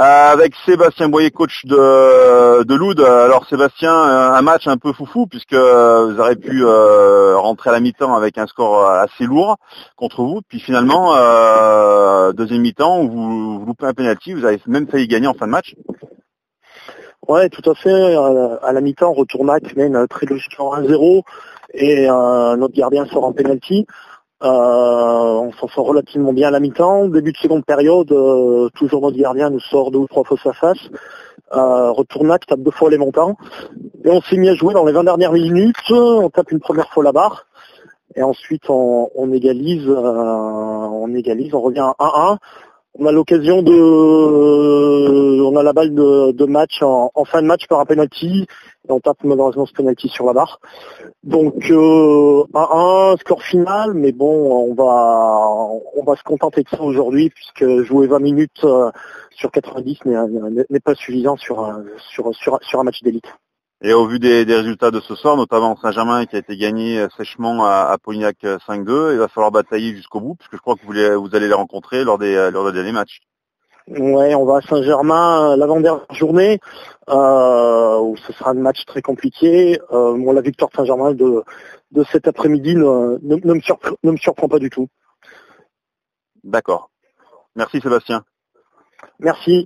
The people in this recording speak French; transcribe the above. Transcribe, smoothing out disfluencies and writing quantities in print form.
avec Sébastien Boyer, coach de Loud. Alors Sébastien, un match un peu foufou puisque vous aurez pu rentrer à la mi-temps avec un score assez lourd contre vous. Puis finalement, deuxième mi-temps, où vous loupez un penalty, vous avez même failli gagner en fin de match. Ouais, tout à fait. À la mi-temps, Retournac mène très logiquement 1-0 et notre gardien sort en penalty. On s'en sort relativement bien à la mi-temps. Début de seconde période, toujours notre gardien nous sort 2 ou 3 fausses à face. Retournac tape 2 fois les montants. Et on s'est mis à jouer dans les 20 dernières minutes. On tape une première fois la barre. Et ensuite, on égalise, on revient à 1-1. On a l'occasion on a la balle de match en fin de match par un penalty. Et on tape malheureusement ce penalty sur la barre. Donc 1-1, score final, mais bon, on va se contenter de ça aujourd'hui puisque jouer 20 minutes sur 90 n'est pas suffisant sur un match d'élite. Et au vu des résultats de ce soir, notamment Saint-Germain qui a été gagné sèchement à Polignac 5-2, il va falloir batailler jusqu'au bout puisque je crois que vous allez les rencontrer lors des derniers matchs. Ouais, on va à Saint-Germain l'avant-dernière journée, où ce sera un match très compliqué. La victoire de Saint-Germain de cet après-midi ne me surprend pas du tout. D'accord. Merci Sébastien. Merci.